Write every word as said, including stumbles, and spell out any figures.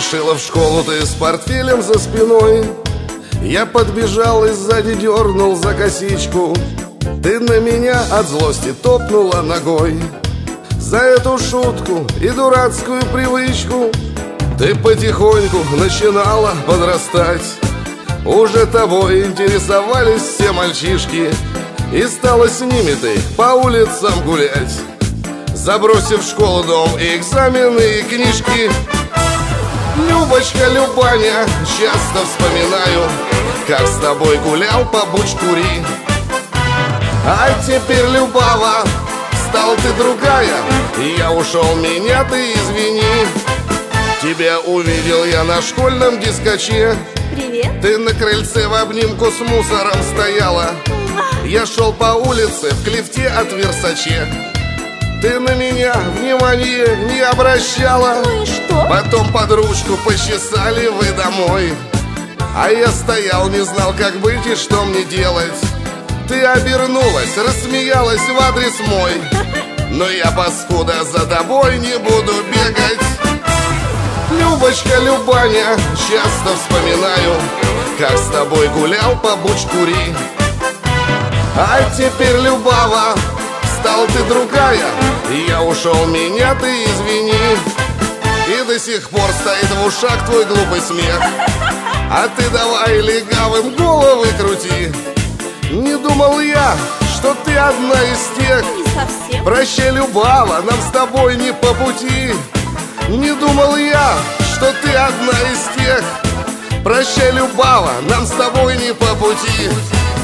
Спешила в школу ты с портфелем за спиной. Я подбежал и сзади дернул за косичку. Ты на меня от злости топнула ногой. За эту шутку и дурацкую привычку ты потихоньку начинала подрастать. Уже тобой интересовались все мальчишки, и стала с ними ты по улицам гулять, забросив школу, дом и экзамены, и книжки. Любочка, Любаня, часто вспоминаю, как с тобой гулял по Бучкури. А теперь, Любава, стал ты другая, и я ушел, меня ты извини. Тебя увидел я на школьном дискоче. Привет. Ты на крыльце в обнимку с мусором стояла. Я шел по улице в клифте от Версаче. Ты на меня внимания не обращала. Ну и что? Потом под ручку почесали вы домой. А я стоял, не знал, как быть и что мне делать. Ты обернулась, рассмеялась в адрес мой. Но я, паскуда, за тобой не буду бегать. Любочка, Любаня, часто вспоминаю, как с тобой гулял по Бучкури. А теперь, Любава, стал ты другая, и я ушел, меня ты извини. И до сих пор стоит в ушах твой глупый смех. А ты давай легавым головы крути. Не думал я, что ты одна из тех. Не совсем. Прощай, Любава, нам с тобой не по пути. Не думал я, что ты одна из тех. Прощай, Любава, нам с тобой не по пути.